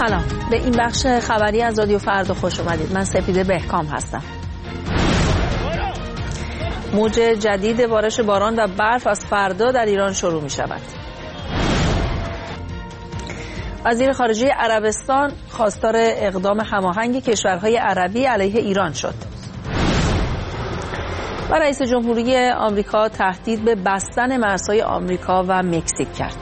سلام، به این بخش خبری از رادیو فردا خوش اومدید. من سپیده بهکام هستم. موج جدید بارش باران و برف از فردا در ایران شروع می شود. وزیر خارجه عربستان خواستار اقدام هماهنگ کشورهای عربی علیه ایران شد. و رئیس جمهوری آمریکا تهدید به بستن مرزهای آمریکا و مکزیک کرد.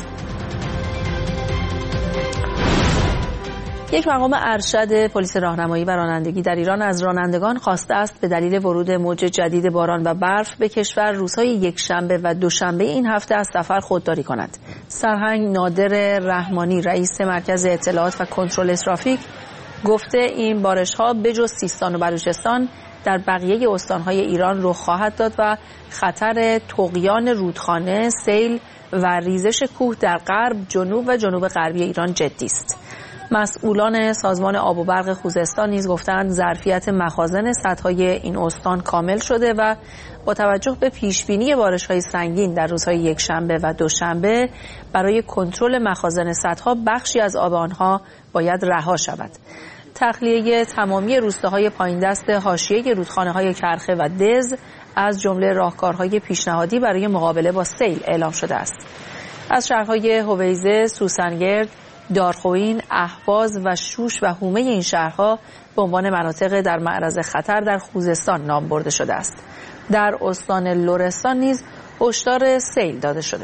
یک مقام ارشد پلیس راهنمایی و رانندگی در ایران از رانندگان خواسته است به دلیل ورود موج جدید باران و برف به کشور روزهای یکشنبه و دوشنبه این هفته از سفر خودداری کند. سرهنگ نادر رحمانی رئیس مرکز اطلاعات و کنترل ترافیک گفته این بارش‌ها بجز سیستان و بلوچستان در بقیه استان‌های ایران رخ خواهد داد و خطر طغیان رودخانه، سیل و ریزش کوه در غرب، جنوب و جنوب غربی ایران جدی است. مسئولان سازمان آب و برق خوزستان نیز گفتند ظرفیت مخازن سدهای این استان کامل شده و با توجه به پیشبینی بارش‌های سنگین در روزهای یکشنبه و دوشنبه برای کنترل مخازن سدها بخشی از آب آنها باید رها شود. تخلیه تمامی روستاهای پایین دست حاشیه رودخانه‌های کرخه و دز از جمله راهکارهای پیشنهادی برای مقابله با سیل اعلام شده است. از شهرهای هویزه، سوسنگرد، دارخوین، اهواز و شوش و هومه این شهرها به عنوان مناطق در معرض خطر در خوزستان نام برده شده است. در استان لرستان نیز هشدار سیل داده شده.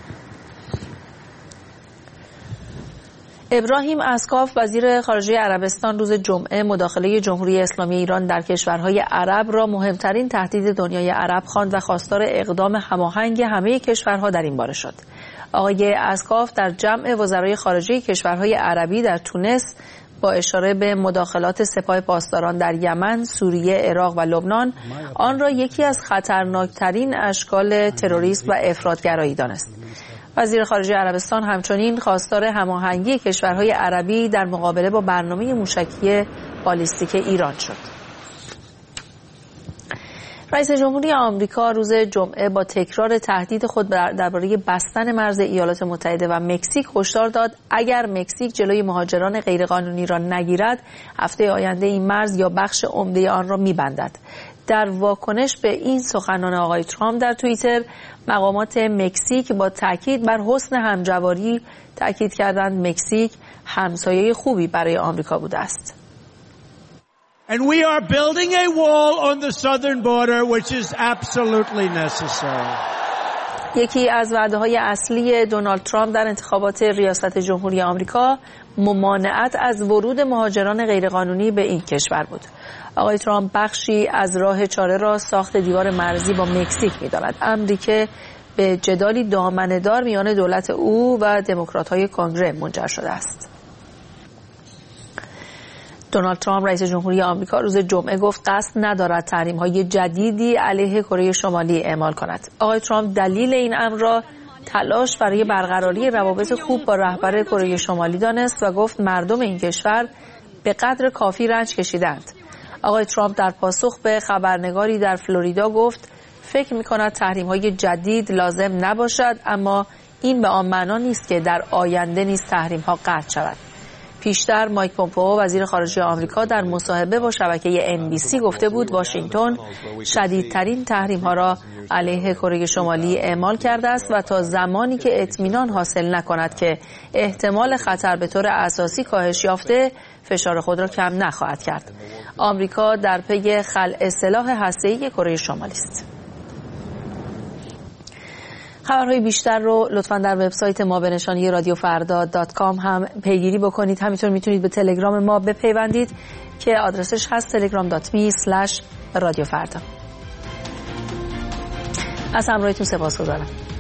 ابراهیم اسکاف وزیر خارجه عربستان روز جمعه مداخله جمهوری اسلامی ایران در کشورهای عرب را مهمترین تهدید دنیای عرب خواند و خواستار اقدام هماهنگ همه کشورها در این باره شد. آقای اسکاف در جمع وزرای خارجه کشورهای عربی در تونس با اشاره به مداخلات سپاه پاسداران در یمن، سوریه، عراق و لبنان آن را یکی از خطرناکترین اشکال تروریسم و افراطگرایی دانست. وزیر خارجه عربستان همچنین خواستار هماهنگی کشورهای عربی در مقابله با برنامه موشکی بالیستیک ایران شد. رئیس جمهوری آمریکا روز جمعه با تکرار تهدید خود درباره بستن مرز ایالات متحده و مکزیک هشدار داد اگر مکزیک جلوی مهاجران غیرقانونی را نگیرد هفته آینده این مرز یا بخش عمده آن را می‌بندد. در واکنش به این سخنان آقای ترامپ در توییتر، مقامات مکزیک با تاکید بر حسن همجواری تاکید کردند مکزیک همسایه خوبی برای آمریکا بوده است. And we are building a wall on the southern border which is absolutely necessary. یکی از وعده‌های اصلی دونالد ترامپ در انتخابات ریاست جمهوری آمریکا ممانعت از ورود مهاجران غیرقانونی به این کشور بود. آقای ترامپ بخشی از راه چاره را ساخت دیوار مرزی با مکزیک می‌داند، امری که به جدالی دامنه‌دار میان دولت او و دموکرات‌های کنگره منجر شده است. دونالد ترامپ رئیس جمهوری آمریکا روز جمعه گفت قصد ندارد تحریم‌های جدیدی علیه کره شمالی اعمال کند. آقای ترامپ دلیل این امر را تلاش برای برقراری روابط خوب با رهبر کره شمالی دانست و گفت مردم این کشور به قدر کافی رنج کشیدند. آقای ترامپ در پاسخ به خبرنگاری در فلوریدا گفت فکر می‌کند تحریم‌های جدید لازم نباشد، اما این به آن معنا نیست که در آینده نیز تحریم‌ها قطع شود. پیشتر مایک پومپئو وزیر خارجه آمریکا در مصاحبه با شبکه NBC گفته بود واشنگتن شدیدترین تحریم‌ها را علیه کره شمالی اعمال کرده است و تا زمانی که اطمینان حاصل نکند که احتمال خطر به طور اساسی کاهش یافته فشار خود را کم نخواهد کرد. آمریکا در پی خلع سلاح هسته‌ای کره شمالی است. خبرهای بیشتر رو لطفاً در وبسایت ما به نشانی radiofrda.com هم پیگیری بکنید. همینطور میتونید به تلگرام ما بپیوندید که آدرسش هست telegram.me/radiofrda. از همراهیتون سپاسگزارم.